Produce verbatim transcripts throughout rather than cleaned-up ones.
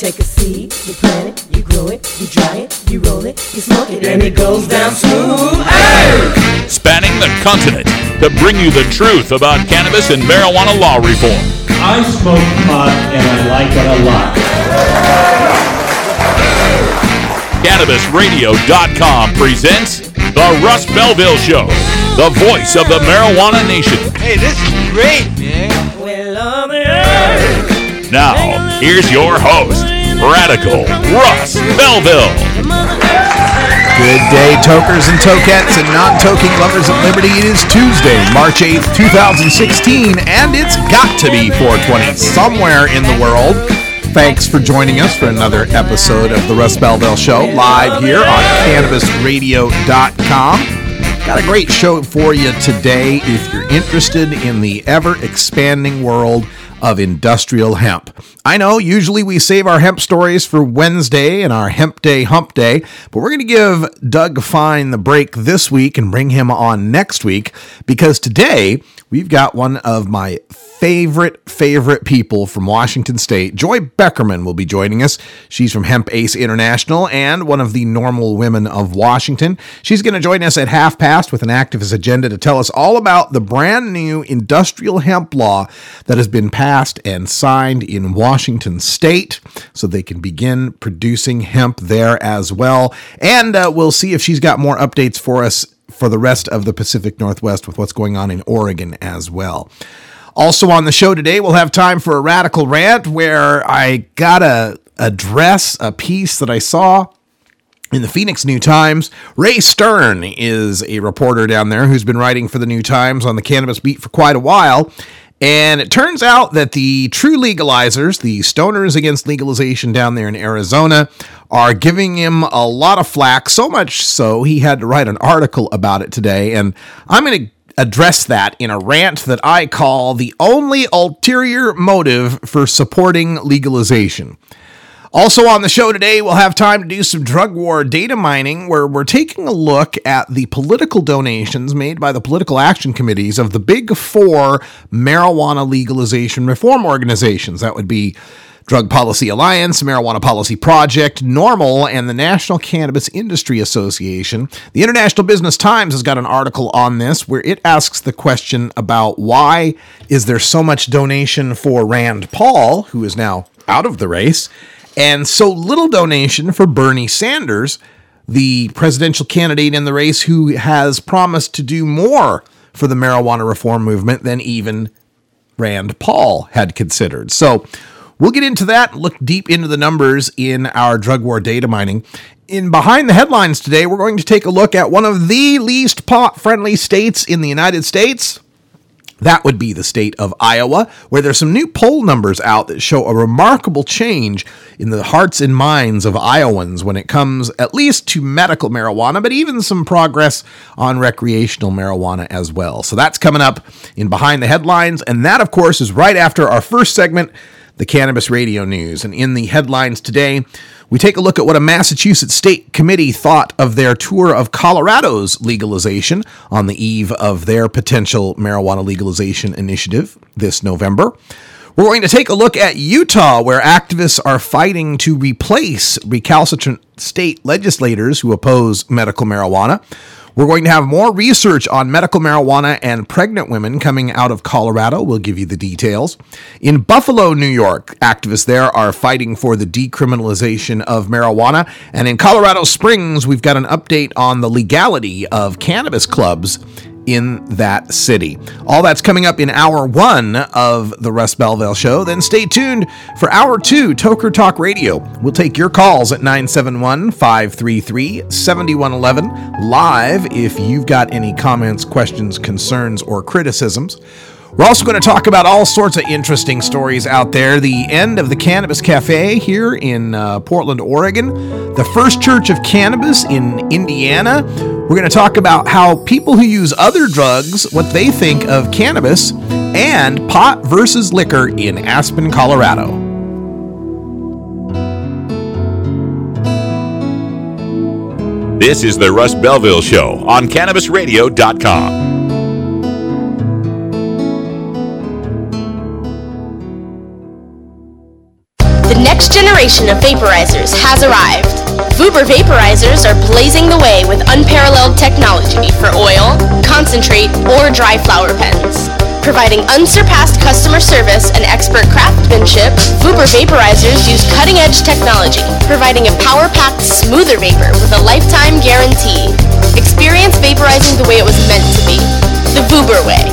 take a seed, you plant it, you grow it, you dry it, you roll it, you smoke it, and it goes down smooth. Hey! Spanning the continent to bring you the truth about cannabis and marijuana law reform. I smoke pot and I like it a lot. Cannabis Radio dot com presents The Russ Belville Show, the voice of the marijuana nation. Hey, this is great, man. Now, here's your host, Radical Russ Belville. Good day, tokers and tokettes and non-toking lovers of liberty. It is Tuesday, March eighth, twenty sixteen, and it's got to be four twenty somewhere in the world. Thanks for joining us for another episode of The Russ Belville Show, live here on Cannabis Radio dot com. Got a great show for you today if you're interested in the ever-expanding world of industrial hemp. I know usually we save our hemp stories for Wednesday and our Hemp Day Hump Day, but we're going to give Doug Fine the break this week and bring him on next week because today we've got one of my favorite, favorite people from Washington State. Joy Beckerman will be joining us. She's from Hemp Ace International and one of the Normal Women of Washington. She's going to join us at half past with an activist agenda to tell us all about the brand new industrial hemp law that has been passed and signed in Washington State so they can begin producing hemp there as well. And uh, we'll see if she's got more updates for us for the rest of the Pacific Northwest with what's going on in Oregon as well. Also on the show today, we'll have time for a radical rant where I gotta address a piece that I saw in the Phoenix New Times. Ray Stern is a reporter down there who's been writing for the New Times on the cannabis beat for quite a while. And it turns out that the true legalizers, the stoners against legalization down there in Arizona, are giving him a lot of flack, so much so he had to write an article about it today. And I'm going to address that in a rant that I call the only ulterior motive for supporting legalization. Also on the show today, we'll have time to do some drug war data mining where we're taking a look at the political donations made by the political action committees of the big four marijuana legalization reform organizations. That would be Drug Policy Alliance, Marijuana Policy Project, NORML, and the National Cannabis Industry Association. The International Business Times has got an article on this where it asks the question about why is there so much donation for Rand Paul, who is now out of the race, and so little donation for Bernie Sanders, the presidential candidate in the race who has promised to do more for the marijuana reform movement than even Rand Paul had considered. So we'll get into that, look deep into the numbers in our drug war data mining. In Behind the Headlines today, we're going to take a look at one of the least pot-friendly states in the United States. That would be the state of Iowa, where there's some new poll numbers out that show a remarkable change in the hearts and minds of Iowans when it comes at least to medical marijuana, but even some progress on recreational marijuana as well. So that's coming up in Behind the Headlines, and that, of course, is right after our first segment, the Cannabis Radio News. And in the headlines today, we take a look at what a Massachusetts state committee thought of their tour of Colorado's legalization on the eve of their potential marijuana legalization initiative this November. We're going to take a look at Utah, where activists are fighting to replace recalcitrant state legislators who oppose medical marijuana. We're going to have more research on medical marijuana and pregnant women coming out of Colorado. We'll give you the details. In Buffalo, New York, activists there are fighting for the decriminalization of marijuana. And in Colorado Springs, we've got an update on the legality of cannabis clubs in that city. All that's coming up in hour one of the Russ Belville Show. Then stay tuned for hour two, Toker Talk Radio. We'll take your calls at nine seven one, five three three, seven one one one live if you've got any comments, questions, concerns, or criticisms. We're also going to talk about all sorts of interesting stories out there. The end of the Cannabis Cafe here in uh, Portland, Oregon. The First Church of Cannabis in Indiana. We're going to talk about how people who use other drugs, what they think of cannabis, and pot versus liquor in Aspen, Colorado. This is the Russ Belville Show on Cannabis Radio dot com. The next generation of vaporizers has arrived. Vuber vaporizers are blazing the way with unparalleled technology for oil, concentrate, or dry flower pens. Providing unsurpassed customer service and expert craftsmanship, Vuber vaporizers use cutting-edge technology, providing a power-packed, smoother vapor with a lifetime guarantee. Experience vaporizing the way it was meant to be. The Vuber way.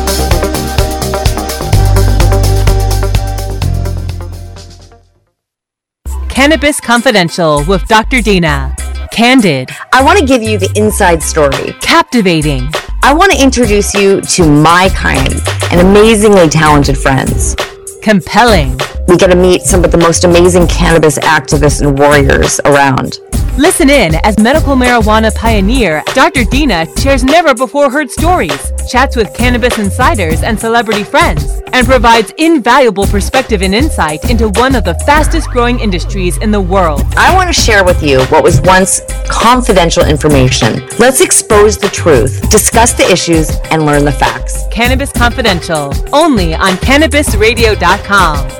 Cannabis Confidential with Doctor Dina. Candid. I want to give you the inside story. Captivating. I want to introduce you to my kind and amazingly talented friends. Compelling. We get to meet some of the most amazing cannabis activists and warriors around. Listen in as medical marijuana pioneer Doctor Dina shares never-before-heard stories, chats with cannabis insiders and celebrity friends, and provides invaluable perspective and insight into one of the fastest-growing industries in the world. I want to share with you what was once confidential information. Let's expose the truth, discuss the issues, and learn the facts. Cannabis Confidential, only on cannabis radio dot com.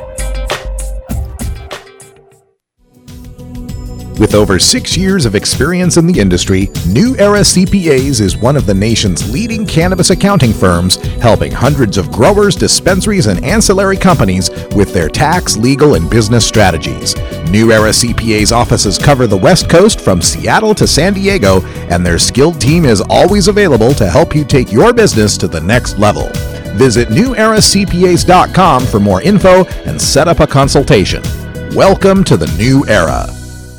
With over six years of experience in the industry, New Era C P As is one of the nation's leading cannabis accounting firms, helping hundreds of growers, dispensaries, and ancillary companies with their tax, legal, and business strategies. New Era C P A's offices cover the West Coast from Seattle to San Diego, and their skilled team is always available to help you take your business to the next level. Visit new era c p as dot com for more info and set up a consultation. Welcome to the New Era.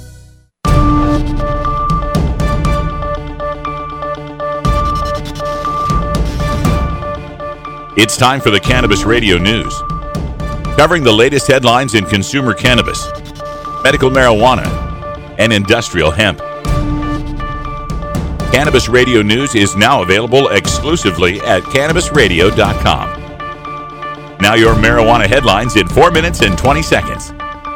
It's time for the Cannabis Radio News, covering the latest headlines in consumer cannabis, medical marijuana, and industrial hemp. Cannabis Radio News is now available exclusively at cannabis radio dot com. Now your marijuana headlines in four minutes and twenty seconds.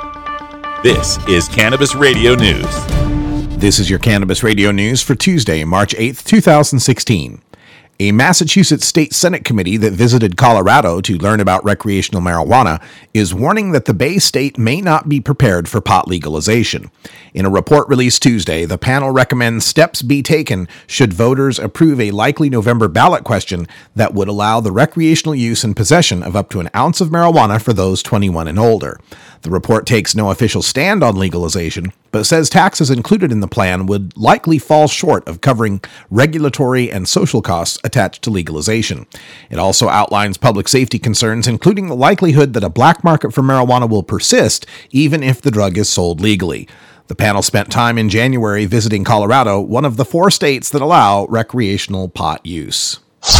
This is Cannabis Radio News. This is your Cannabis Radio News for Tuesday, March eighth, twenty sixteen. A Massachusetts State Senate committee that visited Colorado to learn about recreational marijuana is warning that the Bay State may not be prepared for pot legalization. In a report released Tuesday, the panel recommends steps be taken should voters approve a likely November ballot question that would allow the recreational use and possession of up to an ounce of marijuana for those twenty-one and older. The report takes no official stand on legalization, but says taxes included in the plan would likely fall short of covering regulatory and social costs attached to legalization. It also outlines public safety concerns, including the likelihood that a black market for marijuana will persist even if the drug is sold legally. The panel spent time in January visiting Colorado, one of the four states that allow recreational pot use.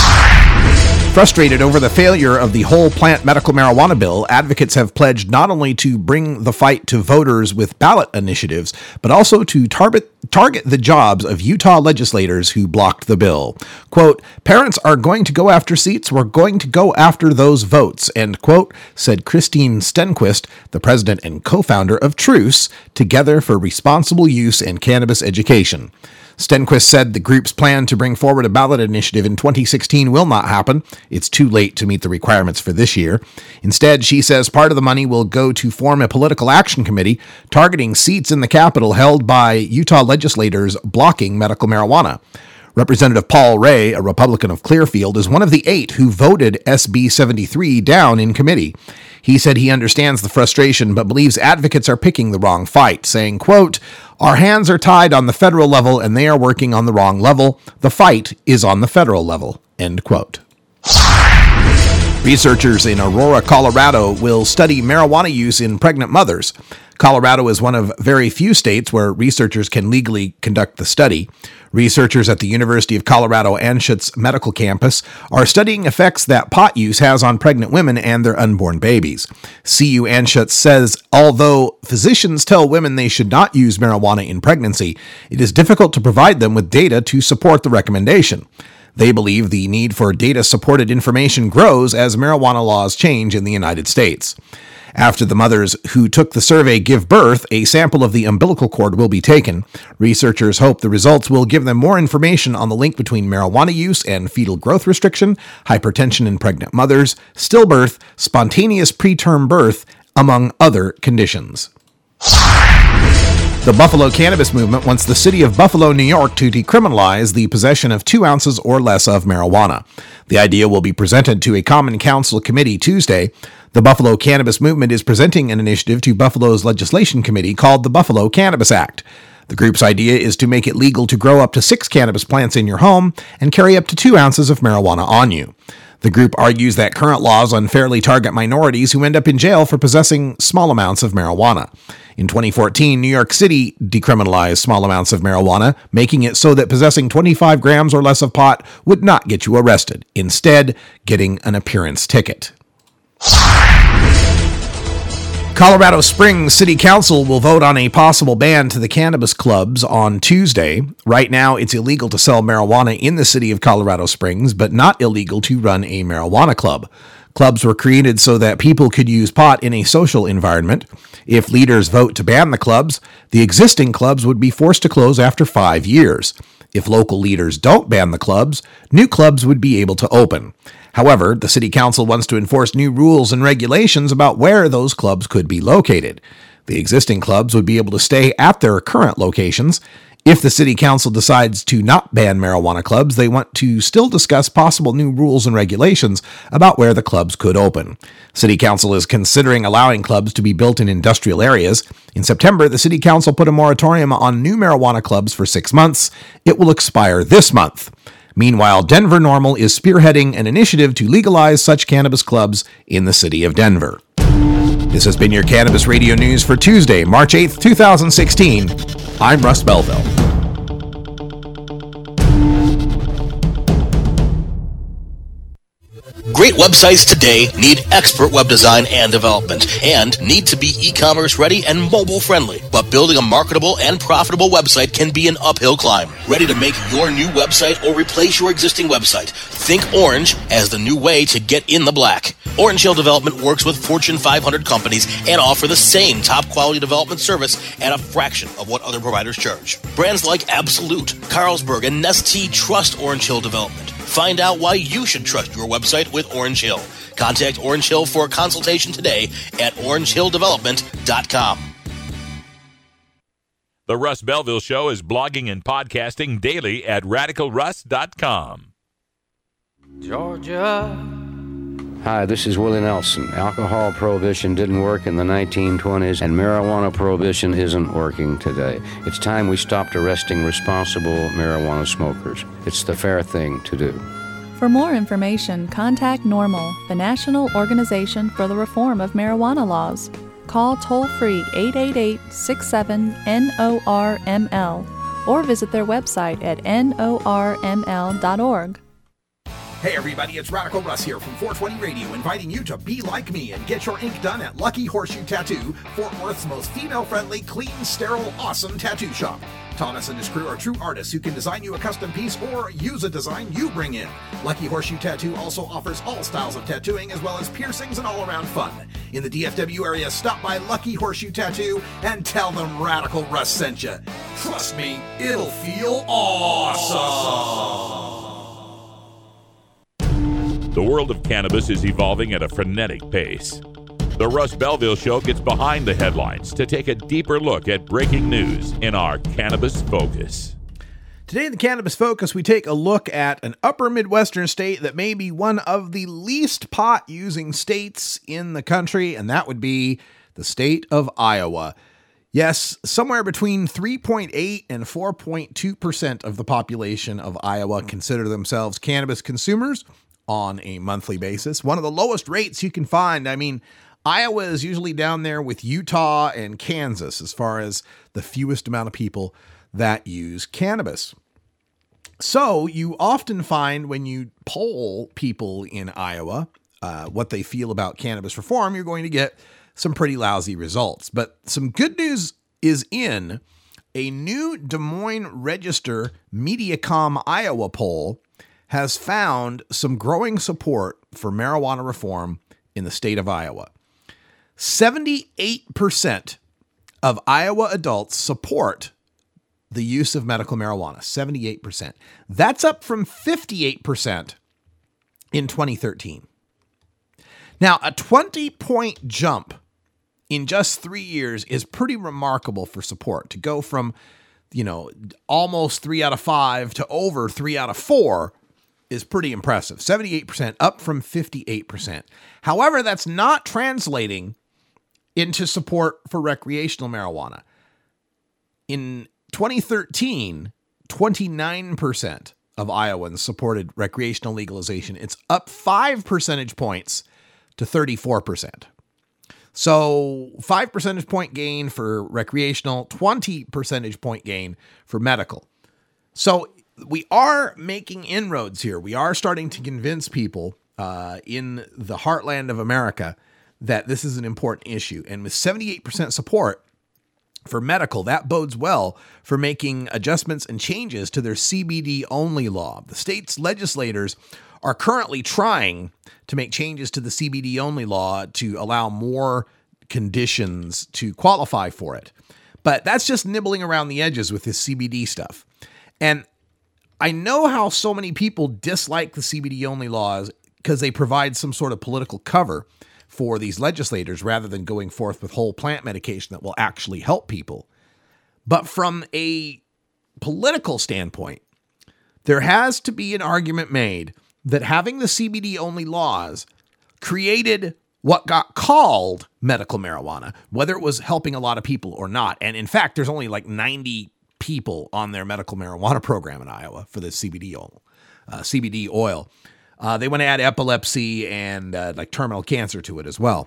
Frustrated over the failure of the whole plant medical marijuana bill, advocates have pledged not only to bring the fight to voters with ballot initiatives, but also to target target the jobs of Utah legislators who blocked the bill. Quote, "Parents are going to go after seats. We're going to go after those votes," end quote, said Christine Stenquist, the president and co-founder of Truce, Together for Responsible Use and Cannabis Education. Stenquist said the group's plan to bring forward a ballot initiative in twenty sixteen will not happen. It's too late to meet the requirements for this year. Instead, she says part of the money will go to form a political action committee targeting seats in the Capitol held by Utah legislators blocking medical marijuana. Representative Paul Ray, a Republican of Clearfield, is one of the eight who voted S B seventy-three down in committee. He said he understands the frustration, but believes advocates are picking the wrong fight, saying, quote, "Our hands are tied on the federal level and they are working on the wrong level. The fight is on the federal level," end quote. Researchers in Aurora, Colorado will study marijuana use in pregnant mothers. Colorado is one of very few states where researchers can legally conduct the study. Researchers at the University of Colorado Anschutz Medical Campus are studying effects that pot use has on pregnant women and their unborn babies. C U Anschutz says, although physicians tell women they should not use marijuana in pregnancy, it is difficult to provide them with data to support the recommendation. They believe the need for data-supported information grows as marijuana laws change in the United States. After the mothers who took the survey give birth, a sample of the umbilical cord will be taken. Researchers hope the results will give them more information on the link between marijuana use and fetal growth restriction, hypertension in pregnant mothers, stillbirth, spontaneous preterm birth, among other conditions. The Buffalo Cannabis Movement wants the city of Buffalo, New York to decriminalize the possession of two ounces or less of marijuana. The idea will be presented to a Common Council committee Tuesday. The Buffalo Cannabis Movement is presenting an initiative to Buffalo's legislation committee called the Buffalo Cannabis Act. The group's idea is to make it legal to grow up to six cannabis plants in your home and carry up to two ounces of marijuana on you. The group argues that current laws unfairly target minorities who end up in jail for possessing small amounts of marijuana. In twenty fourteen, New York City decriminalized small amounts of marijuana, making it so that possessing twenty-five grams or less of pot would not get you arrested, instead getting an appearance ticket. Colorado Springs City Council will vote on a possible ban to the cannabis clubs on Tuesday. Right now, it's illegal to sell marijuana in the city of Colorado Springs, but not illegal to run a marijuana club. Clubs were created so that people could use pot in a social environment. If leaders vote to ban the clubs, the existing clubs would be forced to close after five years. If local leaders don't ban the clubs, new clubs would be able to open. However, the city council wants to enforce new rules and regulations about where those clubs could be located. The existing clubs would be able to stay at their current locations. If the city council decides to not ban marijuana clubs, they want to still discuss possible new rules and regulations about where the clubs could open. City council is considering allowing clubs to be built in industrial areas. In September, the city council put a moratorium on new marijuana clubs for six months. It will expire this month. Meanwhile, Denver NORML is spearheading an initiative to legalize such cannabis clubs in the city of Denver. This has been your Cannabis Radio News for Tuesday, March eighth, twenty sixteen. I'm Russ Belville. Great websites today need expert web design and development and need to be e-commerce ready and mobile friendly. But building a marketable and profitable website can be an uphill climb. Ready to make your new website or replace your existing website? Think Orange as the new way to get in the black. Orange Hill Development works with Fortune five hundred companies and offer the same top quality development service at a fraction of what other providers charge. Brands like Absolute, Carlsberg, and Nestea trust Orange Hill Development. Find out why you should trust your website with Orange Hill. Contact Orange Hill for a consultation today at orange hill development dot com. The Russ Belville Show is blogging and podcasting daily at radical russ dot com. Georgia. Hi, this is Willie Nelson. Alcohol prohibition didn't work in the nineteen twenties, and marijuana prohibition isn't working today. It's time we stopped arresting responsible marijuana smokers. It's the fair thing to do. For more information, contact NORML, the National Organization for the Reform of Marijuana Laws. Call toll-free eight eight eight, six seven, N O R M L or visit their website at N O R M L dot org. Hey everybody, it's Radical Russ here from four twenty Radio, inviting you to be like me and get your ink done at Lucky Horseshoe Tattoo, Fort Worth's most female-friendly, clean, sterile, awesome tattoo shop. Thomas and his crew are true artists who can design you a custom piece or use a design you bring in. Lucky Horseshoe Tattoo also offers all styles of tattooing as well as piercings and all-around fun. In the D F W area, stop by Lucky Horseshoe Tattoo and tell them Radical Russ sent you. Trust me, it'll feel awesome. The world of cannabis is evolving at a frenetic pace. The Russ Belville Show gets behind the headlines to take a deeper look at breaking news in our Cannabis Focus. Today in the Cannabis Focus, we take a look at an upper Midwestern state that may be one of the least pot-using states in the country, and that would be the state of Iowa. Yes, somewhere between three point eight and four point two percent of the population of Iowa consider themselves cannabis consumers on a monthly basis. One of the lowest rates you can find. I mean, Iowa is usually down there with Utah and Kansas as far as the fewest amount of people that use cannabis. So you often find when you poll people in Iowa uh, what they feel about cannabis reform, you're going to get some pretty lousy results. But some good news is in a new Des Moines Register Mediacom Iowa poll has found some growing support for marijuana reform in the state of Iowa. seventy-eight percent of Iowa adults support the use of medical marijuana. seventy-eight percent. That's up from fifty-eight percent in twenty thirteen. Now, a twenty-point jump in just three years is pretty remarkable for support. To go from, you know, almost three out of five to over three out of four is pretty impressive. seventy-eight percent up from fifty-eight percent. However, that's not translating into support for recreational marijuana. In twenty thirteen, twenty-nine percent of Iowans supported recreational legalization. It's up five percentage points to thirty-four percent. So five percentage point gain for recreational, twenty percentage point gain for medical. So we are making inroads here. We are starting to convince people uh, in the heartland of America that this is an important issue. And with seventy-eight percent support for medical, that bodes well for making adjustments and changes to their C B D only law. The state's legislators are currently trying to make changes to the C B D only law to allow more conditions to qualify for it. But that's just nibbling around the edges with this C B D stuff. And I know how so many people dislike the C B D only laws because they provide some sort of political cover for these legislators rather than going forth with whole plant medication that will actually help people. But from a political standpoint, there has to be an argument made that having the C B D only laws created what got called medical marijuana, whether it was helping a lot of people or not. And in fact, there's only like ninety people on their medical marijuana program in Iowa for the C B D oil. Uh, C B D oil. Uh, they want to add epilepsy and uh, like terminal cancer to it as well.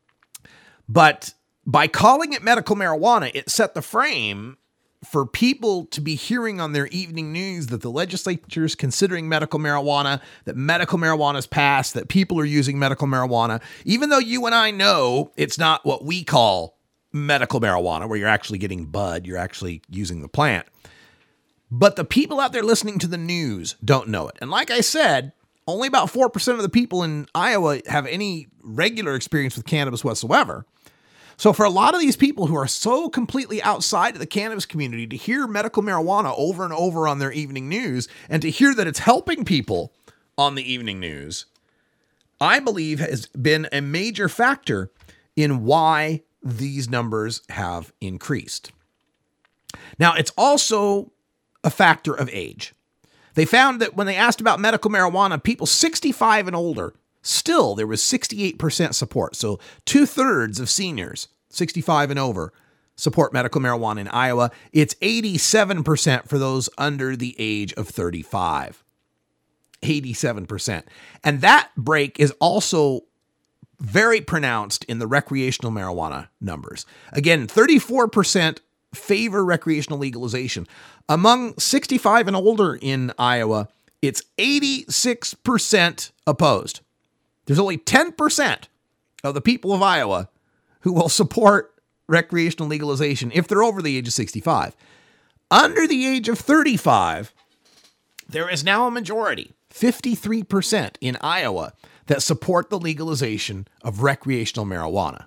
But by calling it medical marijuana, it set the frame for people to be hearing on their evening news that the legislature is considering medical marijuana, that medical marijuana is passed, that people are using medical marijuana, even though you and I know it's not what we call medical marijuana, where you're actually getting bud, you're actually using the plant. But the people out there listening to the news don't know it. And like I said, only about four percent of the people in Iowa have any regular experience with cannabis whatsoever. So for a lot of these people who are so completely outside of the cannabis community, to hear medical marijuana over and over on their evening news and to hear that it's helping people on the evening news, I believe has been a major factor in why these numbers have increased. Now, it's also a factor of age. They found that when they asked about medical marijuana, people sixty-five and older, still there was sixty-eight percent support. So two thirds of seniors, sixty-five and over, support medical marijuana in Iowa. It's eighty-seven percent for those under the age of thirty-five. eighty-seven percent. And that break is also very pronounced in the recreational marijuana numbers. Again, thirty-four percent favor recreational legalization. Among sixty-five and older in Iowa, it's eighty-six percent opposed. There's only ten percent of the people of Iowa who will support recreational legalization if they're over the age of sixty-five. Under the age of thirty-five, there is now a majority, fifty-three percent in Iowa, that support the legalization of recreational marijuana.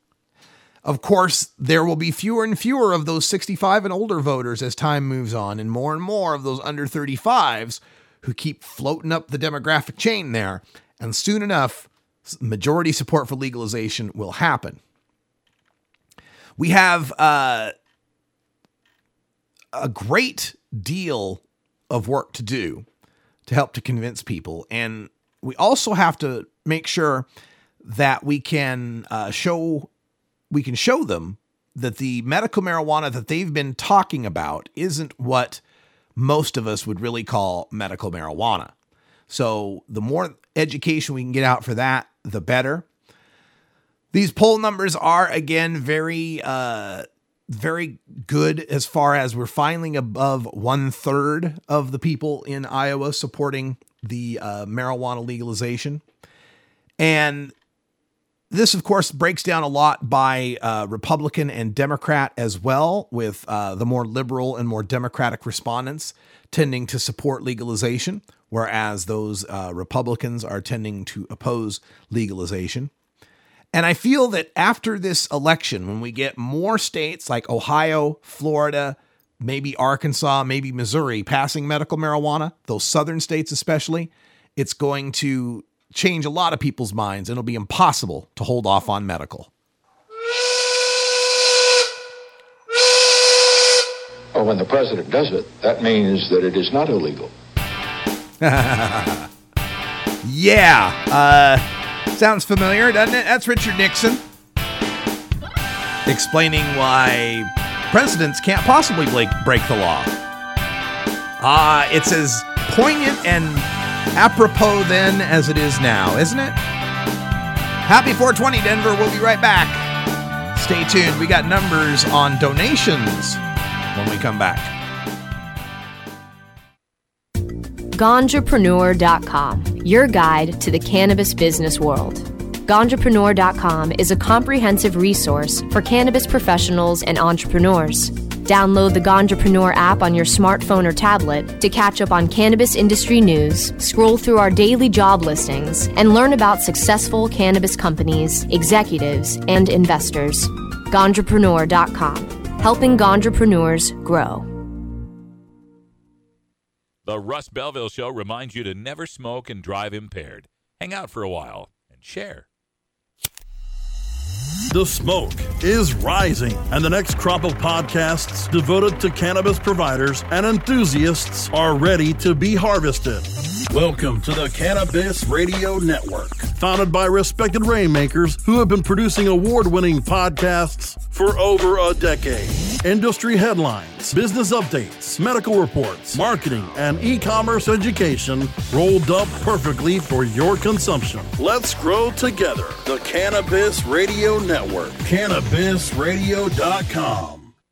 Of course, there will be fewer and fewer of those sixty-five and older voters as time moves on, and more and more of those under thirty-fives who keep floating up the demographic chain there. And soon enough, majority support for legalization will happen. We have uh, a great deal of work to do to help to convince people. And we also have to make sure that we can uh, show we can show them that the medical marijuana that they've been talking about isn't what most of us would really call medical marijuana. So the more education we can get out for that, the better. These poll numbers are, again, very, uh, very good as far as we're finally above one third of the people in Iowa supporting the uh, marijuana legalization. And this, of course, breaks down a lot by uh, Republican and Democrat as well, with uh, the more liberal and more Democratic respondents tending to support legalization, whereas those uh, Republicans are tending to oppose legalization. And I feel that after this election, when we get more states like Ohio, Florida, maybe Arkansas, maybe Missouri passing medical marijuana, those southern states especially, it's going to change a lot of people's minds, and it'll be impossible to hold off on medical. Well, when the president does it, that means that it is not illegal. Yeah. Uh, sounds familiar, doesn't it? That's Richard Nixon explaining why presidents can't possibly break, break the law. Ah, uh, it's as poignant and apropos then as it is now, isn't it? Happy four twenty, Denver. We'll be right back. Stay tuned. We got numbers on donations when we come back. Ganjapreneur dot com, your guide to the cannabis business world. Ganjapreneur dot com is a comprehensive resource for cannabis professionals and entrepreneurs. Download the Ganjapreneur app on your smartphone or tablet to catch up on cannabis industry news, scroll through our daily job listings, and learn about successful cannabis companies, executives, and investors. Ganjapreneur dot com, helping Ganjapreneurs grow. The Russ Belville Show reminds you to never smoke and drive impaired. Hang out for a while and share. The smoke is rising, and the next crop of podcasts devoted to cannabis providers and enthusiasts are ready to be harvested. Welcome to the Cannabis Radio Network, founded by respected rainmakers who have been producing award-winning podcasts for over a decade. Industry headlines, business updates, medical reports, marketing, and e-commerce education rolled up perfectly for your consumption. Let's grow together. The Cannabis Radio Network. Cannabis Radio dot com.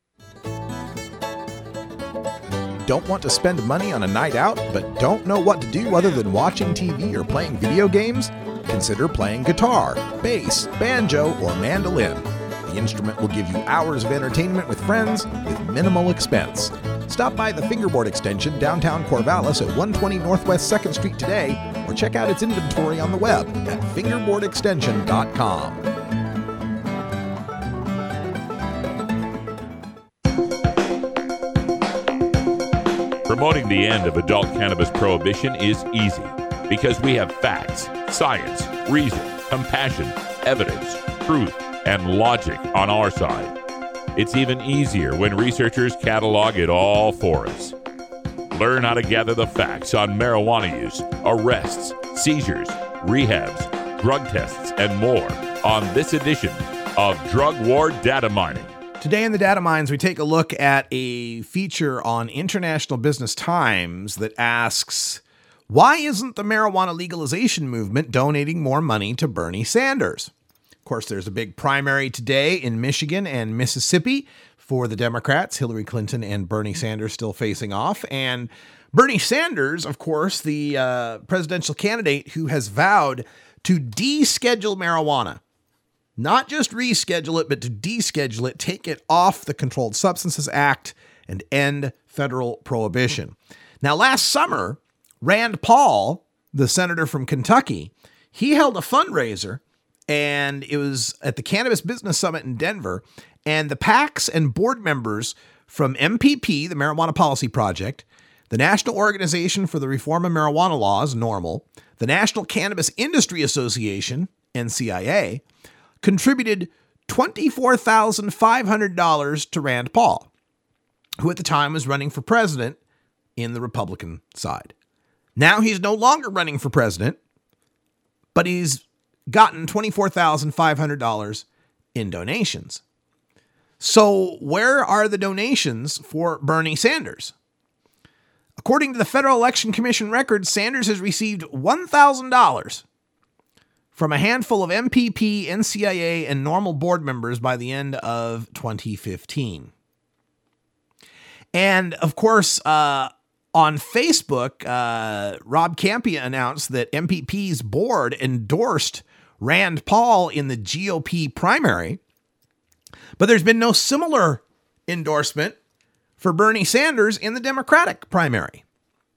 Don't want to spend money on a night out, but don't know what to do other than watching T V or playing video games? Consider playing guitar, bass, banjo, or mandolin. The instrument will give you hours of entertainment with friends with minimal expense. Stop by the Fingerboard Extension downtown Corvallis at one twenty Northwest second Street today, or check out its inventory on the web at fingerboard extension dot com. Promoting the end of adult cannabis prohibition is easy because we have facts, science, reason, compassion, evidence, truth, and logic on our side. It's even easier when researchers catalog it all for us. Learn how to gather the facts on marijuana use, arrests, seizures, rehabs, drug tests, and more on this edition of Drug War Data Mining. Today in the Data Mines, we take a look at a feature on International Business Times that asks, why isn't the marijuana legalization movement donating more money to Bernie Sanders? Of course, there's a big primary today in Michigan and Mississippi for the Democrats, Hillary Clinton and Bernie Sanders still facing off. And Bernie Sanders, of course, the uh, presidential candidate who has vowed to deschedule marijuana. Not just reschedule it, but to deschedule it, take it off the Controlled Substances Act, and end federal prohibition. Now, last summer, Rand Paul, the senator from Kentucky, he held a fundraiser, and it was at the Cannabis Business Summit in Denver, and the PACs and board members from M P P, the Marijuana Policy Project, the National Organization for the Reform of Marijuana Laws, NORML, the National Cannabis Industry Association, N C I A, contributed twenty-four thousand five hundred dollars to Rand Paul, who at the time was running for president in the Republican side. Now he's no longer running for president, but he's gotten twenty-four thousand five hundred dollars in donations. So where are the donations for Bernie Sanders? According to the Federal Election Commission records, Sanders has received one thousand dollars from a handful of M P P, N C I A, and NORML board members by the end of twenty fifteen. And, of course, uh, on Facebook, uh, Rob Kampia announced that M P P's board endorsed Rand Paul in the G O P primary, but there's been no similar endorsement for Bernie Sanders in the Democratic primary.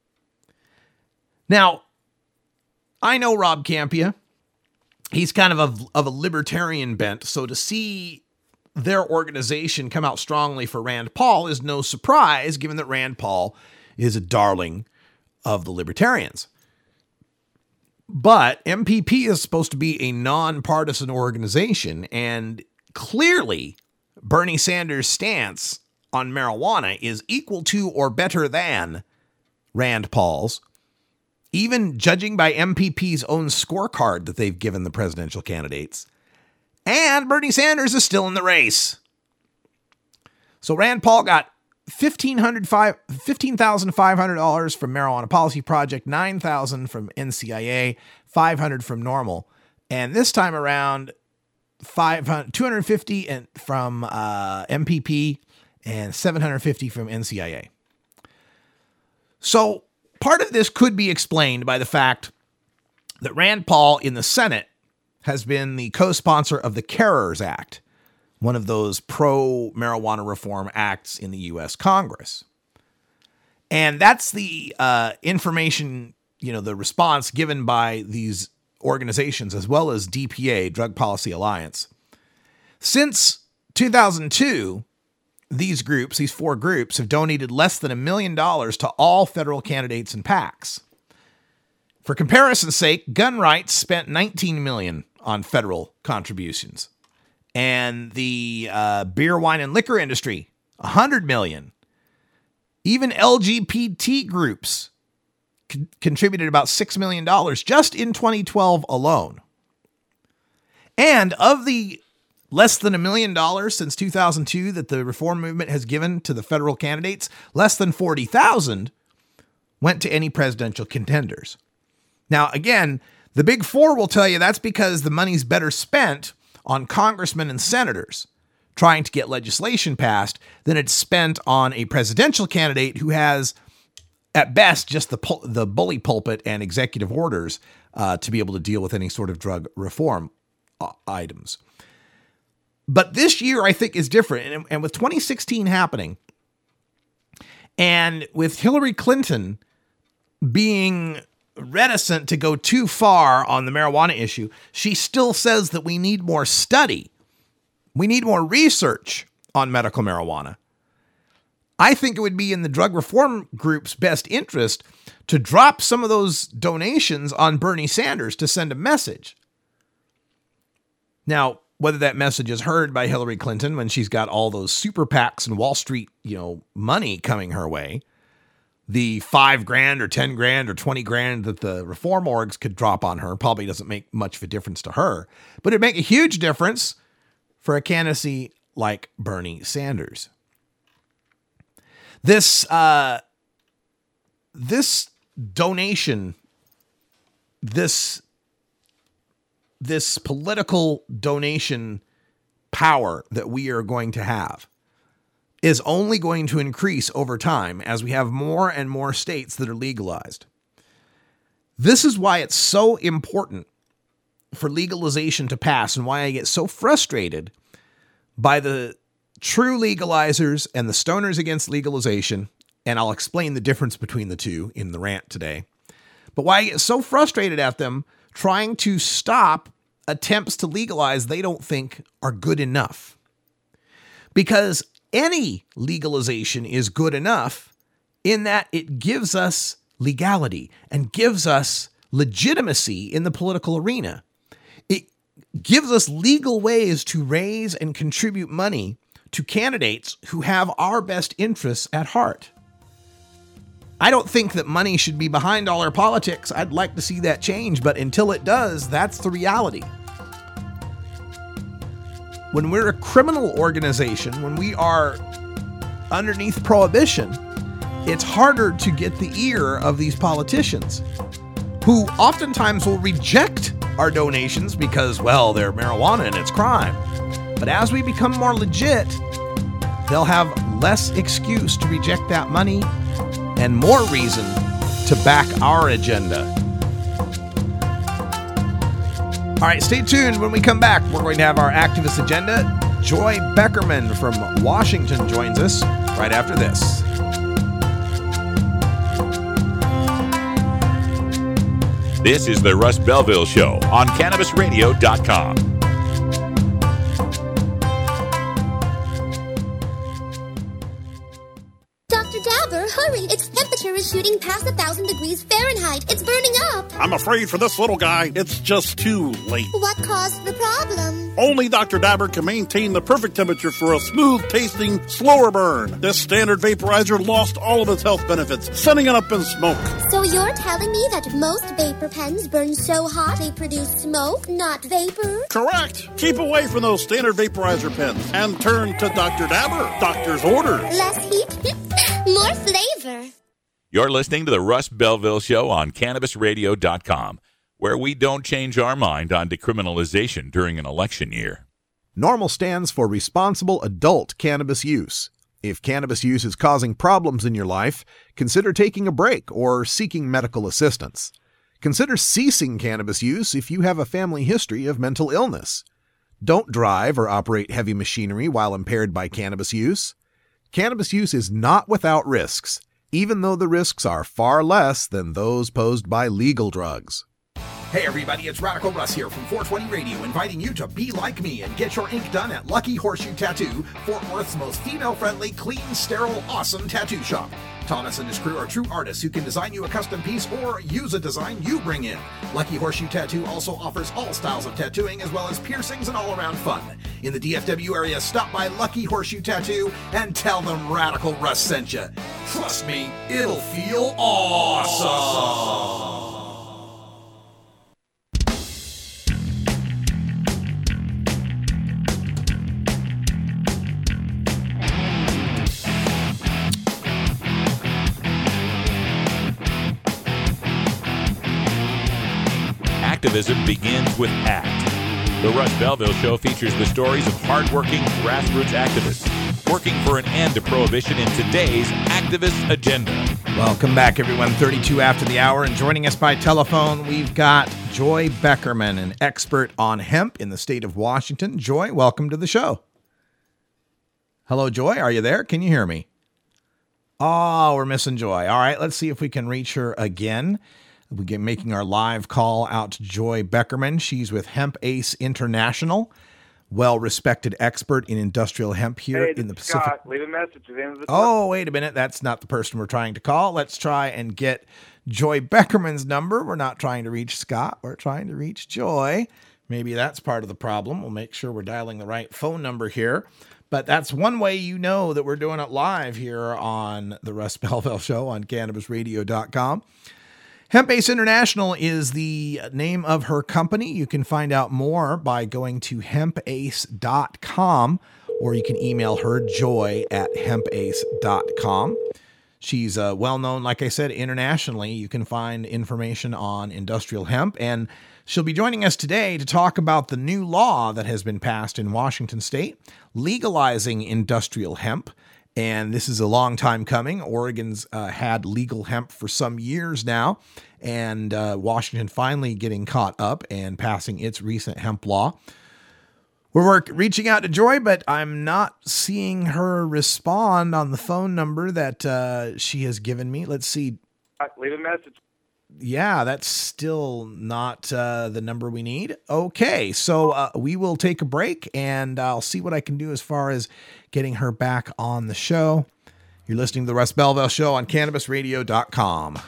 Now, I know Rob Kampia. He's kind of a, of a libertarian bent, so to see their organization come out strongly for Rand Paul is no surprise, given that Rand Paul is a darling of the libertarians. But M P P is supposed to be a nonpartisan organization, and clearly Bernie Sanders' stance on marijuana is equal to or better than Rand Paul's, even judging by M P P's own scorecard that they've given the presidential candidates. And Bernie Sanders is still in the race. So Rand Paul got fifteen thousand five hundred dollars from Marijuana Policy Project, nine thousand dollars from N C I A, five hundred dollars from NORML. And this time around, five hundred, two hundred fifty dollars from uh, M P P and seven hundred fifty dollars from N C I A. So part of this could be explained by the fact that Rand Paul in the Senate has been the co-sponsor of the CARERS Act, one of those pro-marijuana reform acts in the U S Congress. And that's the uh, information, you know, the response given by these organizations, as well as D P A, Drug Policy Alliance. Since two thousand two, these groups, these four groups, have donated less than a million dollars to all federal candidates and PACs. For comparison's sake, gun rights spent nineteen million dollars on federal contributions. And the uh, beer, wine, and liquor industry, one hundred million dollars. Even L G B T groups con- contributed about six million dollars just in twenty twelve alone. And of the less than a million dollars since two thousand two that the reform movement has given to the federal candidates, less than forty thousand went to any presidential contenders. Now, again, the big four will tell you that's because the money's better spent on congressmen and senators trying to get legislation passed than it's spent on a presidential candidate who has, at best, just the pul- the bully pulpit and executive orders uh, to be able to deal with any sort of drug reform uh, items. But this year, I think, is different. And, and with twenty sixteen happening, and with Hillary Clinton being reticent to go too far on the marijuana issue, she still says that we need more study. We need more research on medical marijuana. I think it would be in the drug reform group's best interest to drop some of those donations on Bernie Sanders to send a message. Now, whether that message is heard by Hillary Clinton when she's got all those super PACs and Wall Street, you know, money coming her way, the five grand or ten grand or twenty grand that the reform orgs could drop on her probably doesn't make much of a difference to her, but it'd make a huge difference for a candidacy like Bernie Sanders. This, uh, this donation, this, this political donation power that we are going to have is only going to increase over time as we have more and more states that are legalized. This is why it's so important for legalization to pass and why I get so frustrated by the true legalizers and the stoners against legalization. And I'll explain the difference between the two in the rant today. But why I get so frustrated at them trying to stop attempts to legalize they don't think are good enough. Because any legalization is good enough in that it gives us legality and gives us legitimacy in the political arena. It gives us legal ways to raise and contribute money to candidates who have our best interests at heart. I don't think that money should be behind all our politics. I'd like to see that change, but until it does, that's the reality. When we're a criminal organization, when we are underneath prohibition, it's harder to get the ear of these politicians who oftentimes will reject our donations because, well, they're marijuana and it's crime. But as we become more legit, they'll have less excuse to reject that money and more reason to back our agenda. All right, stay tuned. When we come back, we're going to have our activist agenda. Joy Beckerman from Washington joins us right after this. This is the Russ Belville Show on Cannabis Radio dot com. Doctor Dabber, hurry! Its temperature is shooting past a thousand degrees Fahrenheit. It's burning up. I'm afraid for this little guy, it's just too late. What caused the problem? Only Doctor Dabber can maintain the perfect temperature for a smooth-tasting, slower burn. This standard vaporizer lost all of its health benefits, sending it up in smoke. So you're telling me that most vapor pens burn so hot they produce smoke, not vapor? Correct. Keep away from those standard vaporizer pens and turn to Doctor Dabber. Doctor's orders. Less heat, more flavor. You're listening to the Russ Belville Show on Cannabis Radio dot com, where we don't change our mind on decriminalization during an election year. NORML stands for Responsible Adult Cannabis Use. If cannabis use is causing problems in your life, consider taking a break or seeking medical assistance. Consider ceasing cannabis use if you have a family history of mental illness. Don't drive or operate heavy machinery while impaired by cannabis use. Cannabis use is not without risks, even though the risks are far less than those posed by legal drugs. Hey everybody, it's Radical Russ here from four twenty Radio, inviting you to be like me and get your ink done at Lucky Horseshoe Tattoo, Fort Worth's most female-friendly, clean, sterile, awesome tattoo shop. Thomas and his crew are true artists who can design you a custom piece or use a design you bring in. Lucky Horseshoe Tattoo also offers all styles of tattooing as well as piercings and all-around fun. In the D F W area, stop by Lucky Horseshoe Tattoo and tell them Radical Russ sent you. Trust me, it'll feel awesome. Activism begins with ACT. The Russ Belville Show features the stories of hardworking grassroots activists working for an end to prohibition in today's activist agenda. Welcome back, everyone. thirty-two after the hour, and joining us by telephone, we've got Joy Beckerman, an expert on hemp in the state of Washington. Joy, welcome to the show. Hello, Joy. Are you there? Can you hear me? Oh, we're missing Joy. All right, let's see if we can reach her again. We get making our live call out to Joy Beckerman. She's with Hemp Ace International, well-respected expert in industrial hemp here hey, in the Pacific. Scott. Leave a message at the end of the Oh, wait a minute. That's not the person we're trying to call. Let's try and get Joy Beckerman's number. We're not trying to reach Scott. We're trying to reach Joy. Maybe that's part of the problem. We'll make sure we're dialing the right phone number here. But that's one way you know that we're doing it live here on the Russ Belville Show on Cannabis Radio dot com. Hemp Ace International is the name of her company. You can find out more by going to hemp ace dot com, or you can email her, joy at hemp ace dot com. She's uh, well-known, like I said, internationally. You can find information on industrial hemp, and she'll be joining us today to talk about the new law that has been passed in Washington State, legalizing industrial hemp. And this is a long time coming. Oregon's uh, had legal hemp for some years now, and uh, Washington finally getting caught up and passing its recent hemp law. We're work- reaching out to Joy, but I'm not seeing her respond on the phone number that uh, she has given me. Let's see. Leave a message. Yeah, that's still not uh, the number we need. Okay, so uh, we will take a break, and I'll see what I can do as far as getting her back on the show. You're listening to the Russ Belville Show on Cannabis Radio dot com.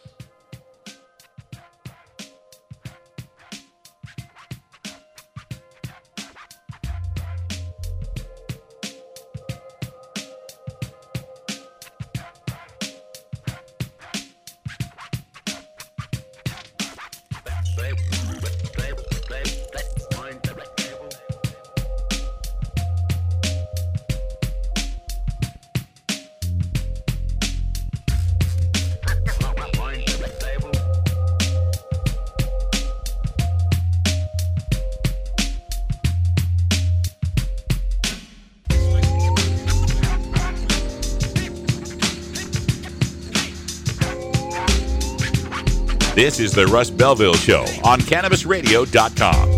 This is the Russ Belville Show on Cannabis Radio dot com.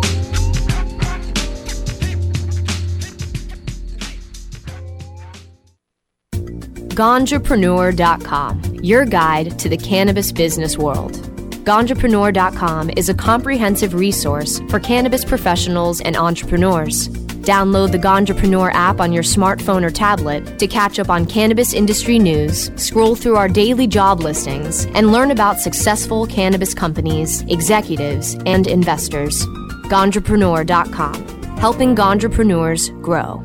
Ganjapreneur dot com, your guide to the cannabis business world. Ganjapreneur dot com is a comprehensive resource for cannabis professionals and entrepreneurs. Download the Ganjapreneur app on your smartphone or tablet to catch up on cannabis industry news, scroll through our daily job listings, and learn about successful cannabis companies, executives, and investors. Ganjapreneur dot com, helping Ganjapreneurs grow.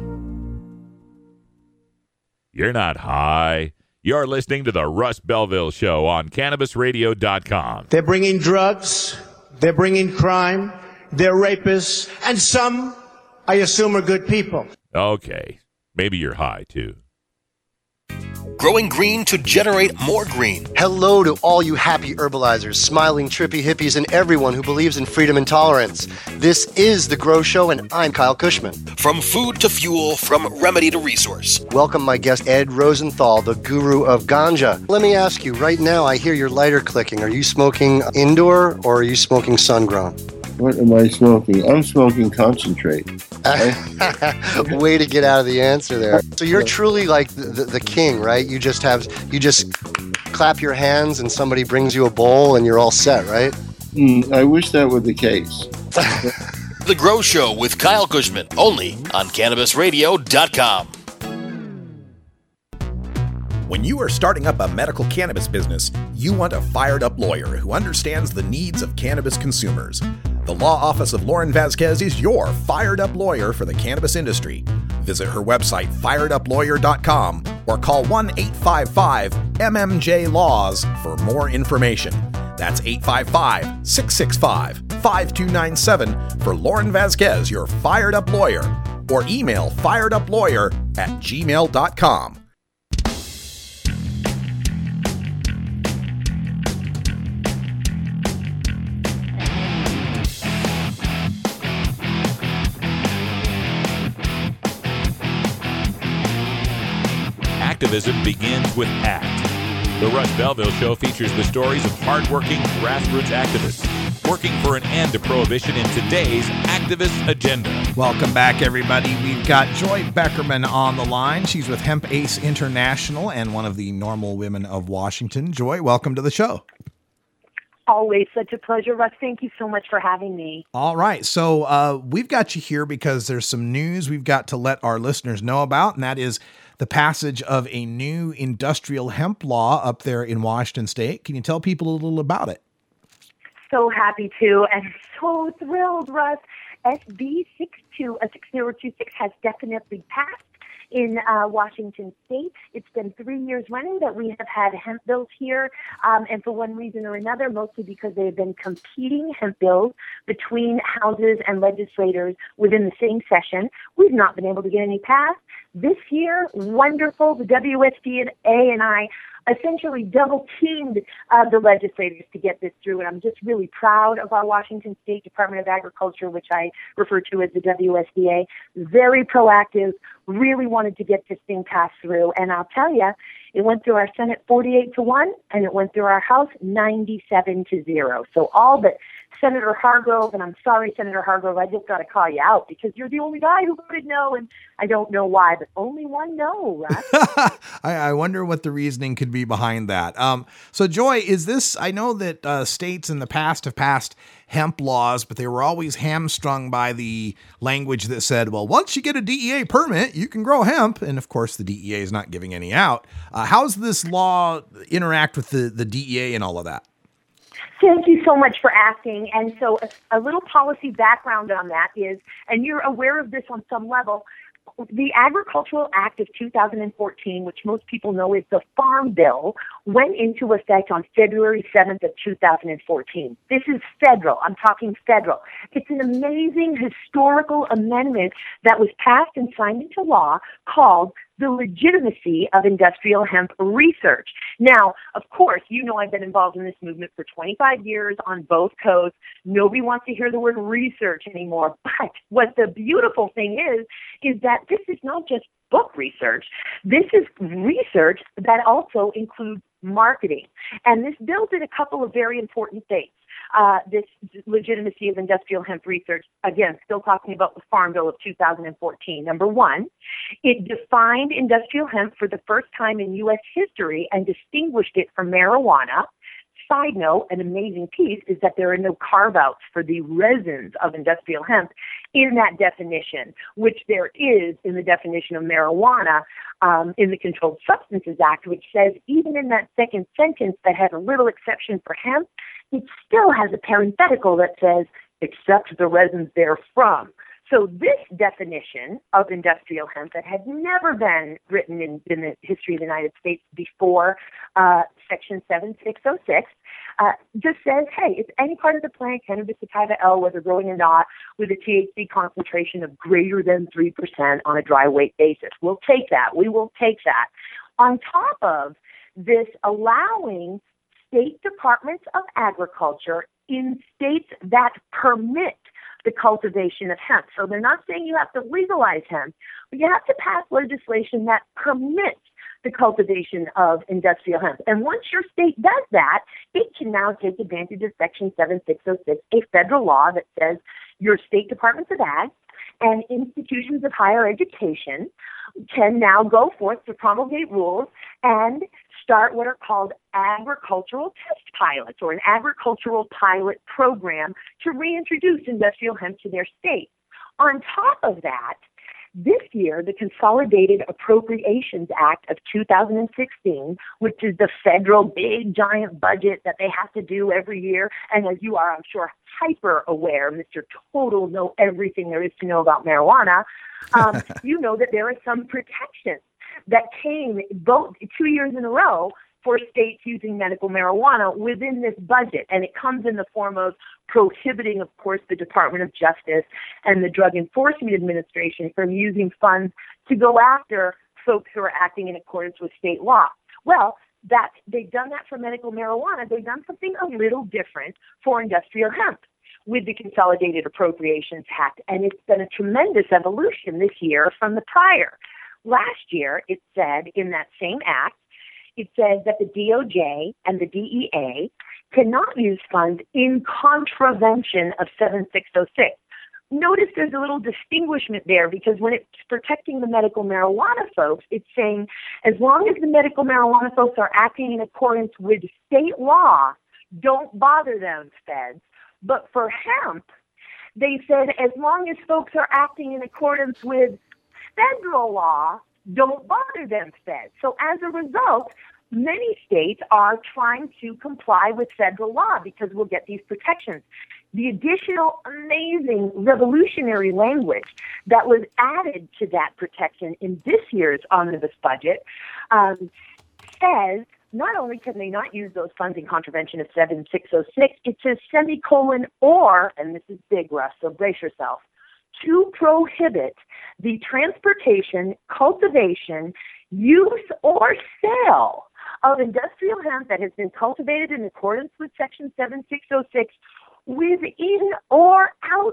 You're not high. You're listening to the Russ Belville Show on Cannabis Radio dot com. They're bringing drugs, they're bringing crime, they're rapists, and some, I assume, are good people. Okay, maybe you're high, too. Growing green to generate more green. Hello to all you happy herbalizers, smiling trippy hippies, and everyone who believes in freedom and tolerance. This is The Grow Show, and I'm Kyle Cushman. From food to fuel, from remedy to resource. Welcome my guest, Ed Rosenthal, the guru of ganja. Let me ask you, right now I hear your lighter clicking. Are you smoking indoor or are you smoking sun-grown? What am I smoking? I'm smoking concentrate. Way to get out of the answer there. So you're truly like the, the, the king, right? You just have, you just clap your hands and somebody brings you a bowl and you're all set, right? Mm, I wish that were the case. The Grow Show with Kyle Cushman, only on Cannabis Radio dot com. When you are starting up a medical cannabis business, you want a fired-up lawyer who understands the needs of cannabis consumers. The law office of Lauren Vasquez is your fired-up lawyer for the cannabis industry. Visit her website, fired up lawyer dot com, or call one eight five five M M J Laws for more information. That's eight five five, six six five, five two nine seven for Lauren Vasquez, your fired-up lawyer, or email fireduplawyer at gmail dot com. Activism begins with ACT. The Russ Belville Show features the stories of hardworking grassroots activists working for an end to prohibition in today's activist agenda. Welcome back, everybody. We've got Joy Beckerman on the line. She's with Hemp Ace International and one of the Normal Women of Washington. Joy, welcome to the show. Always such a pleasure, Russ. Thank you so much for having me. All right. So uh, we've got you here because there's some news we've got to let our listeners know about, and that is the passage of a new industrial hemp law up there in Washington State. Can you tell people a little about it? So happy to, and so thrilled, Russ. S B six two zero two six has definitely passed in uh, Washington State. It's been three years running that we have had hemp bills here, um, and for one reason or another, mostly because they have been competing hemp bills between houses and legislators within the same session. We've not been able to get any passed. This year, wonderful. The W S D A and I essentially double-teamed uh, the legislators to get this through, and I'm just really proud of our Washington State Department of Agriculture, which I refer to as the W S D A. Very proactive, really wanted to get this thing passed through, and I'll tell you, it went through our Senate forty-eight to one, and it went through our House ninety-seven to zero. So all but Senator Hargrove, and I'm sorry, Senator Hargrove, I just got to call you out because you're the only guy who voted no, and I don't know why, but only one no, right? I, I wonder what the reasoning could be behind that. Um, so, Joy, is this, I know that uh, states in the past have passed hemp laws, but they were always hamstrung by the language that said, well, once you get a D E A permit, you can grow hemp. And of course, the D E A is not giving any out. Uh, how does this law interact with the, the D E A and all of that? Thank you so much for asking. And so a, a little policy background on that is, and you're aware of this on some level, the Agricultural Act of two thousand fourteen, which most people know is the Farm Bill, went into effect on February seventh of two thousand fourteen. This is federal. I'm talking federal. It's an amazing historical amendment that was passed and signed into law called the Legitimacy of Industrial Hemp Research. Now, of course, you know I've been involved in this movement for twenty-five years on both coasts. Nobody wants to hear the word research anymore. But what the beautiful thing is, is that this is not just book research. This is research that also includes marketing. And this bill did a couple of very important things. Uh, this Legitimacy of Industrial Hemp Research, again, still talking about the Farm Bill of two thousand fourteen. Number one, it defined industrial hemp for the first time in U S history and distinguished it from marijuana. Side note, an amazing piece is that there are no carve-outs for the resins of industrial hemp in that definition, which there is in the definition of marijuana um, in the Controlled Substances Act, which says even in that second sentence that has a little exception for hemp, it still has a parenthetical that says, except the resins therefrom. So this definition of industrial hemp that had never been written in, in the history of the United States before uh, Section seven six oh six uh, just says, hey, it's any part of the plant, cannabis sativa L, whether growing or not, with a T H C concentration of greater than three percent on a dry weight basis. We'll take that. We will take that. On top of this, allowing state departments of agriculture in states that permit the cultivation of hemp. So they're not saying you have to legalize hemp, but you have to pass legislation that permits the cultivation of industrial hemp. And once your state does that, it can now take advantage of Section seven six oh six, a federal law that says your state departments of ag and institutions of higher education can now go forth to promulgate rules and start what are called agricultural test pilots, or an agricultural pilot program to reintroduce industrial hemp to their state. On top of that, this year, the Consolidated Appropriations Act of two thousand sixteen, which is the federal big giant budget that they have to do every year, and as you are, I'm sure, hyper aware, Mister Total, know everything there is to know about marijuana, um, you know that there are some protections that came both two years in a row for states using medical marijuana within this budget. And it comes in the form of prohibiting, of course, the Department of Justice and the Drug Enforcement Administration from using funds to go after folks who are acting in accordance with state law. Well, that they've done that for medical marijuana. They've done something a little different for industrial hemp with the Consolidated Appropriations Act. And it's been a tremendous evolution this year from the prior. Last year, it said in that same act, it says that the D O J and the D E A cannot use funds in contravention of seven six oh six. Notice there's a little distinguishment there, because when it's protecting the medical marijuana folks, it's saying as long as the medical marijuana folks are acting in accordance with state law, don't bother them, feds. But for hemp, they said as long as folks are acting in accordance with federal law, don't bother them, feds. So as a result, many states are trying to comply with federal law because we'll get these protections. The additional amazing revolutionary language that was added to that protection in this year's omnibus budget um, says not only can they not use those funds in contravention of seven six oh six, it says semicolon or, and this is big, Russ, so brace yourself, to prohibit the transportation, cultivation, use, or sale of industrial hemp that has been cultivated in accordance with Section seven six oh six within or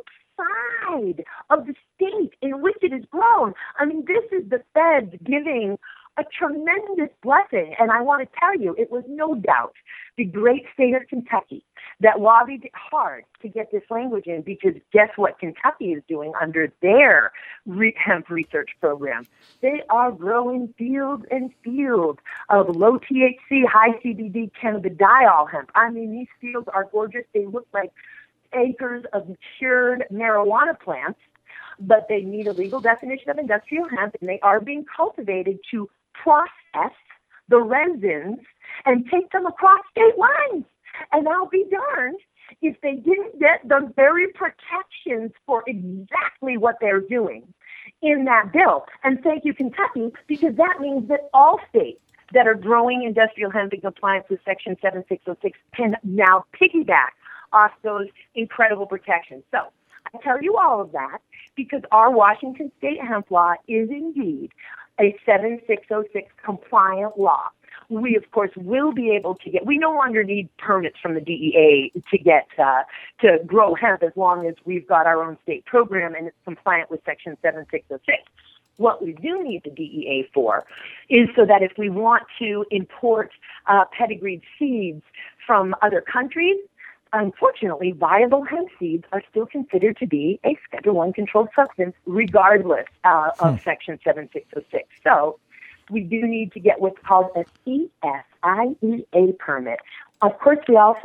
outside of the state in which it is grown. I mean, this is the feds giving a tremendous blessing. And I want to tell you, it was no doubt the great state of Kentucky that lobbied hard to get this language in, because guess what Kentucky is doing under their re- hemp research program? They are growing fields and fields of low T H C, high C B D cannabidiol hemp. I mean, these fields are gorgeous. They look like acres of matured marijuana plants, but they need a legal definition of industrial hemp, and they are being cultivated to process the resins and take them across state lines. And I'll be darned if they didn't get the very protections for exactly what they're doing in that bill. And thank you, Kentucky, because that means that all states that are growing industrial hemp in compliance with Section seven six oh six can now piggyback off those incredible protections. So I tell you all of that because our Washington state hemp law is indeed a seven six oh six compliant law. We, of course, will be able to get, we no longer need permits from the D E A to get, uh, to grow hemp as long as we've got our own state program and it's compliant with Section seven six oh six. What we do need the D E A for is so that if we want to import uh, pedigreed seeds from other countries, unfortunately, viable hemp seeds are still considered to be a Schedule One controlled substance, regardless uh, of hmm. Section seven six oh six. So we do need to get what's called a C S I E A permit. Of course, we all thought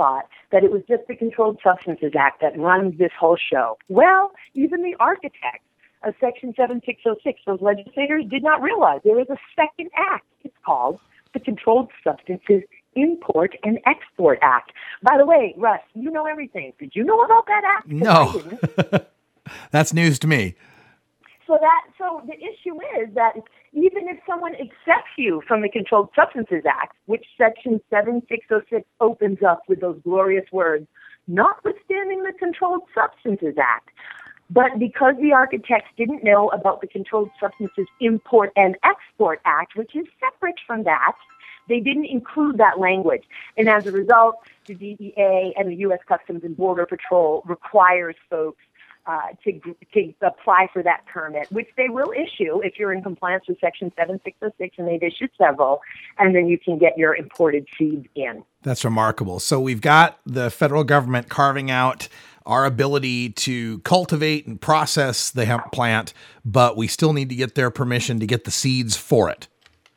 that it was just the Controlled Substances Act that runs this whole show. Well, even the architects of Section seven six oh six, those legislators did not realize there is a second act. It's called the Controlled Substances Import and Export Act. By the way, Russ, you know everything. Did you know about that act? No. That's news to me. So that so the issue is that even if someone accepts you from the Controlled Substances Act, which Section seven six oh six opens up with those glorious words, notwithstanding the Controlled Substances Act, but because the architects didn't know about the Controlled Substances Import and Export Act, which is separate from that, they didn't include that language. And as a result, the D E A and the U S Customs and Border Patrol requires folks uh, to, to apply for that permit, which they will issue if you're in compliance with Section seven six oh six, and they've issued several, and then you can get your imported seeds in. That's remarkable. So we've got the federal government carving out our ability to cultivate and process the hemp plant, but we still need to get their permission to get the seeds for it.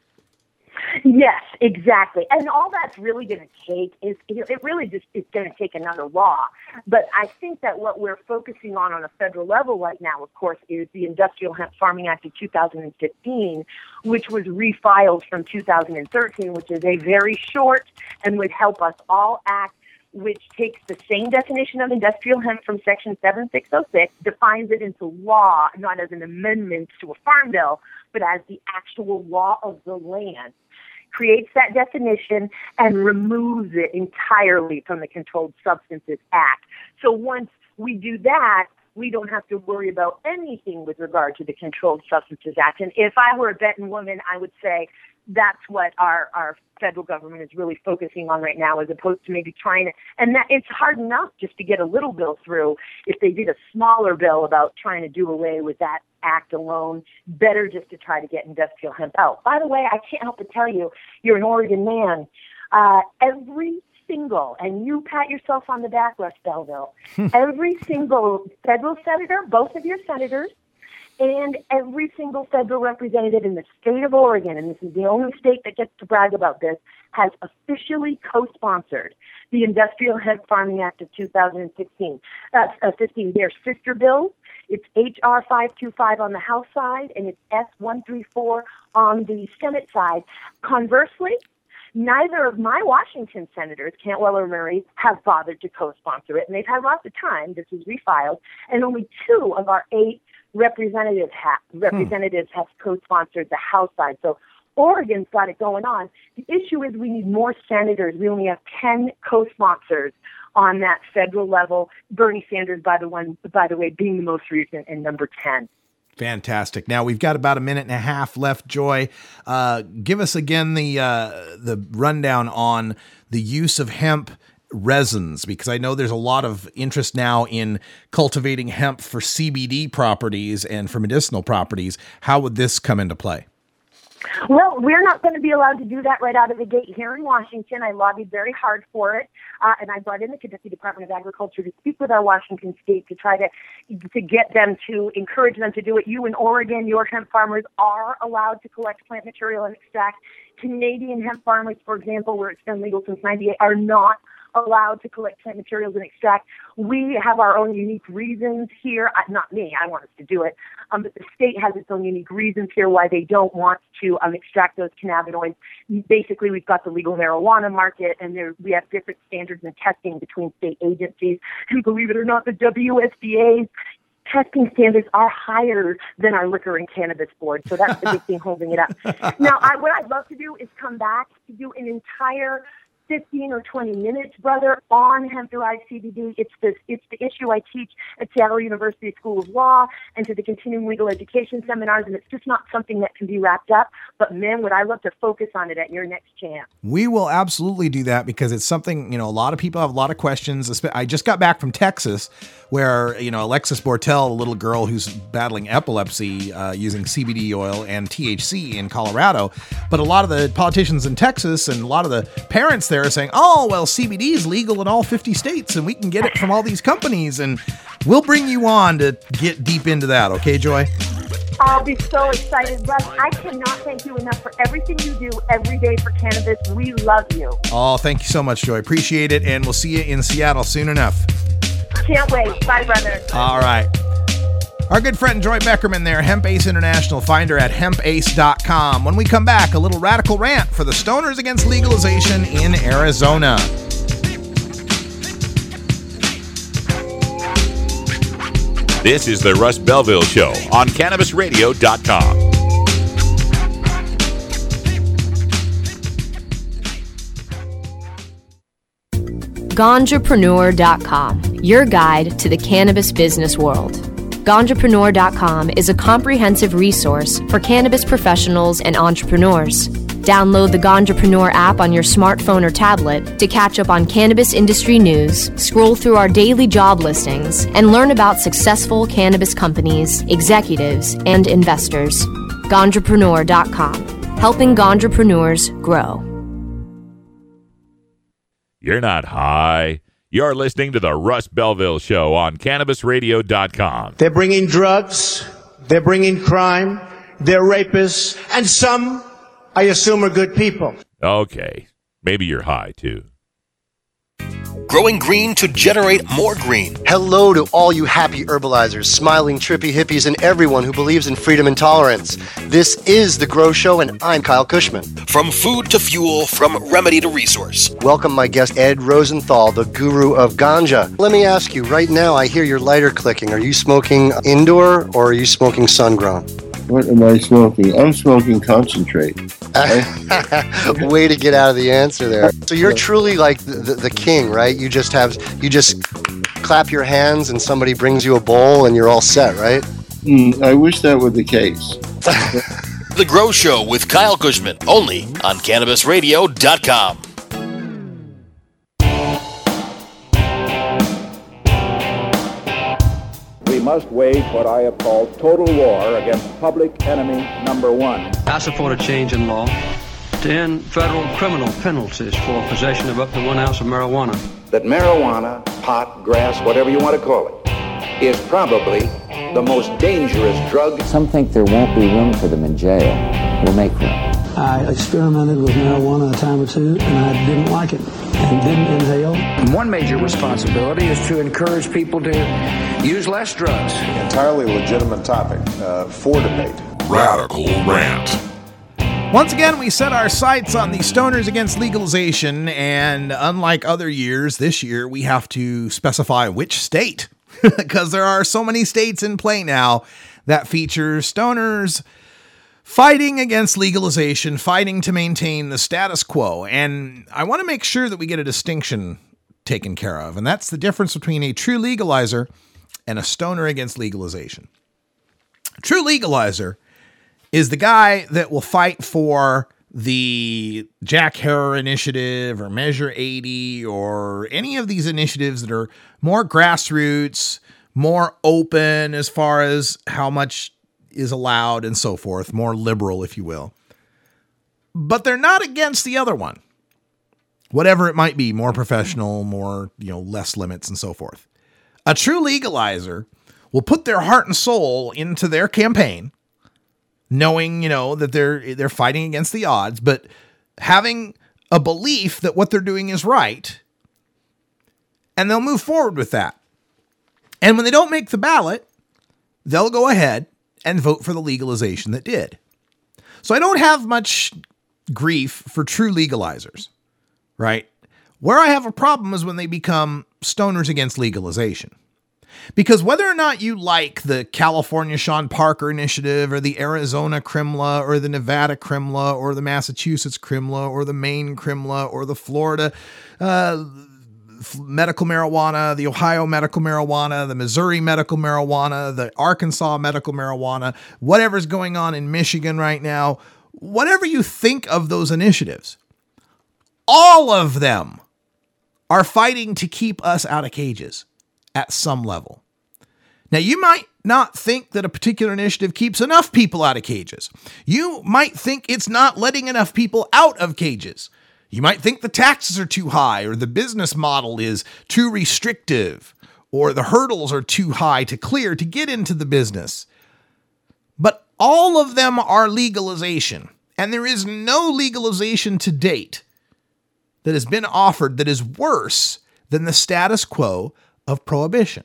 Yes, exactly. And all that's really going to take is, it really just is going to take another law. But I think that what we're focusing on on a federal level right now, of course, is the Industrial Hemp Farming Act of two thousand fifteen, which was refiled from two thousand thirteen, which is a very short and would help us all act, which takes the same definition of industrial hemp from Section seven six oh six, defines it into law, not as an amendment to a farm bill, but as the actual law of the land, creates that definition and removes it entirely from the Controlled Substances Act. So once we do that, we don't have to worry about anything with regard to the Controlled Substances Act. And if I were a betting woman, I would say that's what our, our federal government is really focusing on right now, as opposed to maybe trying to, and that it's hard enough just to get a little bill through. If they did a smaller bill about trying to do away with that act alone, better just to try to get industrial hemp out. By the way, I can't help but tell you, you're an Oregon man. Uh, every single, and you pat yourself on the back, Russ Belville, every single federal senator, both of your senators, and every single federal representative in the state of Oregon, and this is the only state that gets to brag about this, has officially co-sponsored the Industrial Hemp Farming Act of two thousand sixteen. That's uh, fifteen. Their sister bills. It's H R five twenty-five on the House side, and it's S one thirty-four on the Senate side. Conversely, neither of my Washington senators, Cantwell or Murray, have bothered to co-sponsor it, and they've had lots of time. This was refiled, and only two of our eight representatives have, representatives hmm. have co-sponsored the House side. So Oregon's got it going on. The issue is we need more senators. We only have ten co-sponsors on that federal level. Bernie Sanders, by the one, by the way, being the most recent and number ten. Fantastic. Now we've got about a minute and a half left. Joy, uh, give us again the uh, the rundown on the use of hemp resins, because I know there's a lot of interest now in cultivating hemp for C B D properties and for medicinal properties. How would this come into play? Well, we're not going to be allowed to do that right out of the gate here in Washington. I lobbied very hard for it, uh, and I brought in the Kentucky Department of Agriculture to speak with our Washington state to try to to get them to encourage them to do it. You in Oregon, your hemp farmers are allowed to collect plant material and extract. Canadian hemp farmers, for example, where it's been legal since ninety-eight, are not allowed to collect plant materials and extract. We have our own unique reasons here. Uh, not me, I want us to do it. Um, but the state has its own unique reasons here why they don't want to um, extract those cannabinoids. Basically, we've got the legal marijuana market, and there, we have different standards and testing between state agencies. And believe it or not, the W S D A's testing standards are higher than our liquor and cannabis board. So that's the big thing holding it up. Now, I, what I'd love to do is come back to do an entire fifteen or twenty minutes, brother, on hemp-derived C B D. It's the, it's the issue I teach at Seattle University School of Law and to the continuing legal education seminars, and it's just not something that can be wrapped up. But, man, would I love to focus on it at your next chance. We will absolutely do that, because it's something, you know, a lot of people have a lot of questions. I just got back from Texas where, you know, Alexis Bortel, a little girl who's battling epilepsy uh, using C B D oil and T H C in Colorado. But a lot of the politicians in Texas and a lot of the parents there are saying, oh, well, C B D is legal in all fifty states and we can get it from all these companies. And we'll bring you on to get deep into that. Okay, Joy? I'll be so excited. Russ, I cannot thank you enough for everything you do every day for cannabis. We love you. Oh, thank you so much, Joy. Appreciate it, and we'll see you in Seattle soon enough. Can't wait. Bye, brother. All right. Our good friend Joy Beckerman there, Hemp Ace International. Find her at hemp ace dot com. When we come back, a little radical rant for the stoners against legalization in Arizona. This is the Russ Belville Show on cannabis radio dot com. Ganjapreneur dot com, your guide to the cannabis business world. Ganjapreneur dot com is a comprehensive resource for cannabis professionals and entrepreneurs. Download the Ganjapreneur app on your smartphone or tablet to catch up on cannabis industry news, scroll through our daily job listings, and learn about successful cannabis companies, executives, and investors. Ganjapreneur dot com, helping Ganjapreneurs grow. You're not high. You're listening to the Russ Belville Show on cannabis radio dot com. They're bringing drugs, they're bringing crime, they're rapists, and some, I assume, are good people. Okay, maybe you're high, too. Growing green to generate more green. Hello to all you happy herbalizers, smiling trippy hippies, and everyone who believes in freedom and tolerance. This is The Grow Show, and I'm Kyle Cushman. From food to fuel, from remedy to resource. Welcome my guest, Ed Rosenthal, the guru of ganja. Let me ask you, right now I hear your lighter clicking. Are you smoking indoor or are you smoking sun-grown? What am I smoking? I'm smoking concentrate. Way to get out of the answer there. So you're truly like the, the, the king, right? You just have, you just clap your hands and somebody brings you a bowl and you're all set, right? Mm, I wish that were the case. The Grow Show with Kyle Cushman, only on cannabis radio dot com. We must wage what I have called total war against public enemy number one. I support a change in law to end federal criminal penalties for possession of up to one ounce of marijuana. That marijuana, pot, grass, whatever you want to call it, is probably the most dangerous drug. Some think there won't be room for them in jail. We'll make room. I experimented with marijuana a time or two, and I didn't like it and didn't inhale. One major responsibility is to encourage people to use less drugs. Entirely legitimate topic uh, for debate. Radical Rant. Once again, we set our sights on the stoners against legalization, and unlike other years, this year we have to specify which state, because there are so many states in play now that feature stoners fighting against legalization, fighting to maintain the status quo. And I want to make sure that we get a distinction taken care of, and that's the difference between a true legalizer and a stoner against legalization. A true legalizer is the guy that will fight for the Jack Herer initiative or Measure eighty or any of these initiatives that are more grassroots, more open as far as how much is allowed and so forth, more liberal, if you will. But they're not against the other one, whatever it might be, more professional, more, you know, less limits and so forth. A true legalizer will put their heart and soul into their campaign, knowing, you know, that they're they're fighting against the odds, but having a belief that what they're doing is right, and they'll move forward with that. And when they don't make the ballot, they'll go ahead and vote for the legalization that did. So I don't have much grief for true legalizers, right? Where I have a problem is when they become stoners against legalization. Because whether or not you like the California Sean Parker initiative or the Arizona Crimla or the Nevada Crimla or the Massachusetts Crimla or the Maine Crimla or the Florida uh, medical marijuana, the Ohio medical marijuana, the Missouri medical marijuana, the Arkansas medical marijuana, whatever's going on in Michigan right now, whatever you think of those initiatives, all of them are fighting to keep us out of cages at some level. Now, you might not think that a particular initiative keeps enough people out of cages. You might think it's not letting enough people out of cages. You might think the taxes are too high, or the business model is too restrictive, or the hurdles are too high to clear to get into the business. But all of them are legalization. And there is no legalization to date that has been offered that is worse than the status quo of prohibition.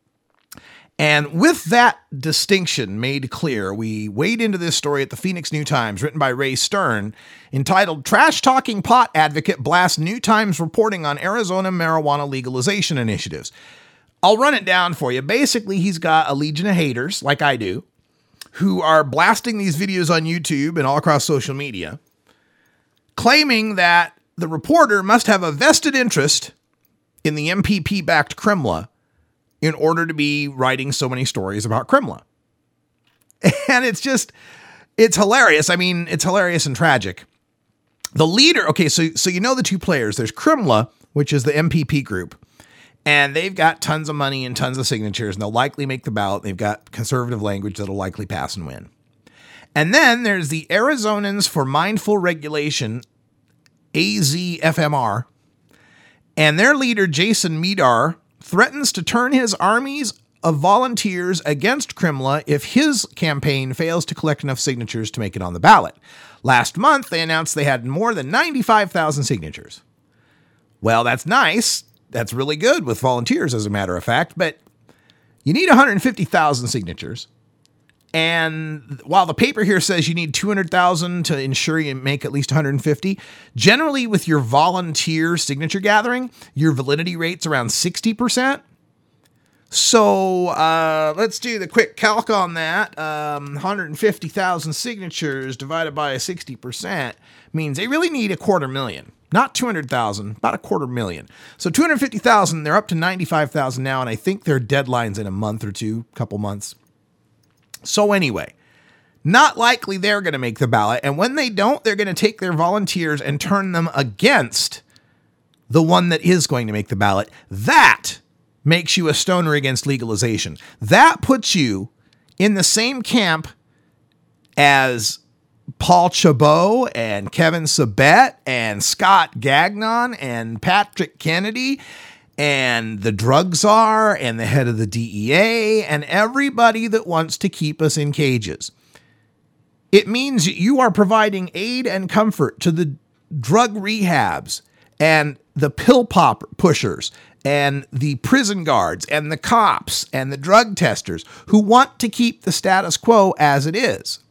And with that distinction made clear, we wade into this story at the Phoenix New Times, written by Ray Stern, entitled Trash Talking Pot Advocate Blasts New Times Reporting on Arizona Marijuana Legalization Initiatives. I'll run it down for you. Basically, he's got a legion of haters, like I do, who are blasting these videos on YouTube and all across social media, claiming that the reporter must have a vested interest in the M P P-backed Crimla in order to be writing so many stories about Crimla. And it's just, it's hilarious. I mean, it's hilarious and tragic. The leader, okay, so so you know the two players. There's Crimla, which is the M P P group, and they've got tons of money and tons of signatures, and they'll likely make the ballot. They've got conservative language that'll likely pass and win. And then there's the Arizonans for Mindful Regulation, A Z F M R, and their leader, Jason Medar, threatens to turn his armies of volunteers against Crimla if his campaign fails to collect enough signatures to make it on the ballot. Last month, they announced they had more than ninety-five thousand signatures. Well, that's nice. That's really good with volunteers, as a matter of fact, but you need one hundred fifty thousand signatures. And while the paper here says you need two hundred thousand to ensure you make at least one hundred fifty, generally with your volunteer signature gathering, your validity rate's around sixty percent. So uh, let's do the quick calc on that. Um, one hundred fifty thousand signatures divided by sixty percent means they really need a quarter million. Not two hundred thousand, about a quarter million. So two hundred fifty thousand, they're up to ninety-five thousand now, and I think their deadline's in a month or two, couple months. So anyway, not likely they're going to make the ballot. And when they don't, they're going to take their volunteers and turn them against the one that is going to make the ballot. That makes you a stoner against legalization. That puts you in the same camp as Paul Chabot and Kevin Sabet and Scott Gagnon and Patrick Kennedy and the drug czar and the head of the D E A and everybody that wants to keep us in cages. It means you are providing aid and comfort to the drug rehabs and the pill pop pushers and the prison guards and the cops and the drug testers who want to keep the status quo as it is.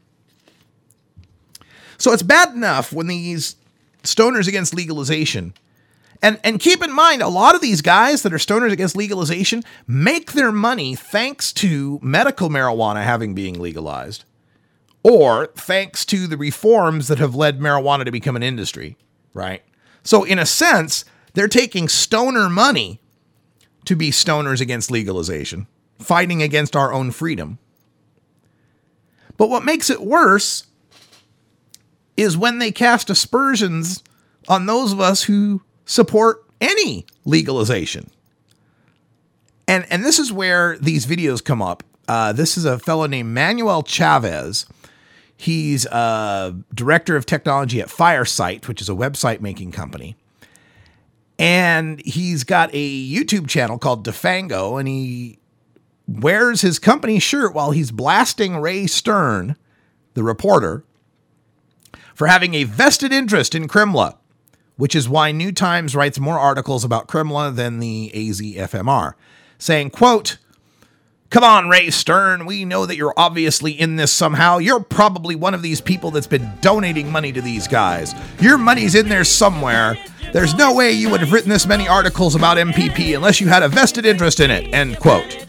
So it's bad enough when these stoners against legalization, and, and keep in mind, a lot of these guys that are stoners against legalization make their money thanks to medical marijuana having being legalized, or thanks to the reforms that have led marijuana to become an industry, right? So in a sense, they're taking stoner money to be stoners against legalization, fighting against our own freedom. But what makes it worse is when they cast aspersions on those of us who support any legalization. And, and this is where these videos come up. Uh, this is a fellow named Manuel Chavez. He's a director of technology at Firesight, which is a website making company. And he's got a YouTube channel called Defango, and he wears his company shirt while he's blasting Ray Stern, the reporter, for having a vested interest in Crimla, which is why New Times writes more articles about Crimla than the A Z F M R, saying, quote, "Come on, Ray Stern, we know that you're obviously in this somehow. You're probably one of these people that's been donating money to these guys. Your money's in there somewhere. There's no way you would have written this many articles about M P P unless you had a vested interest in it," end quote.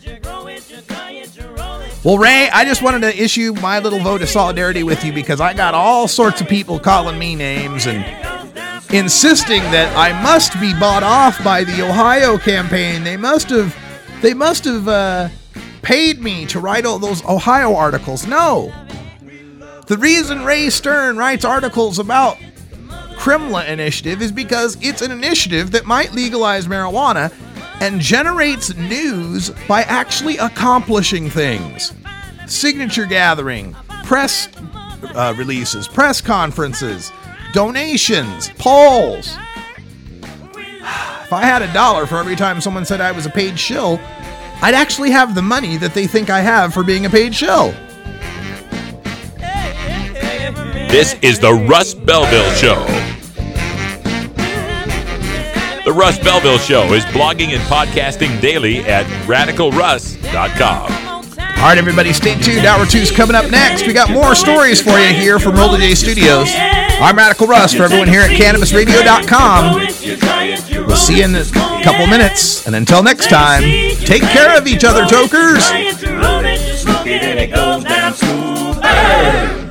Well, Ray, I just wanted to issue my little vote of solidarity with you because I got all sorts of people calling me names and insisting that I must be bought off by the Ohio campaign. They must have, they must have uh, paid me to write all those Ohio articles. No. The reason Ray Stern writes articles about Crimla Initiative is because it's an initiative that might legalize marijuana and generates news by actually accomplishing things. Signature gathering, press uh, releases, press conferences, donations, polls. If I had a dollar for every time someone said I was a paid shill, I'd actually have the money that they think I have for being a paid shill. This is the Russ Belville Show. The Russ Belville Show is blogging and podcasting daily at radical russ dot com. All right, everybody, stay tuned. Hour two's coming up next. We got more stories for you here from Roll Today Studios. I'm Radical Russ. For everyone here at cannabis radio dot com, we'll see you in a couple minutes. And until next time, take care of each other, tokers. It goes down smooth.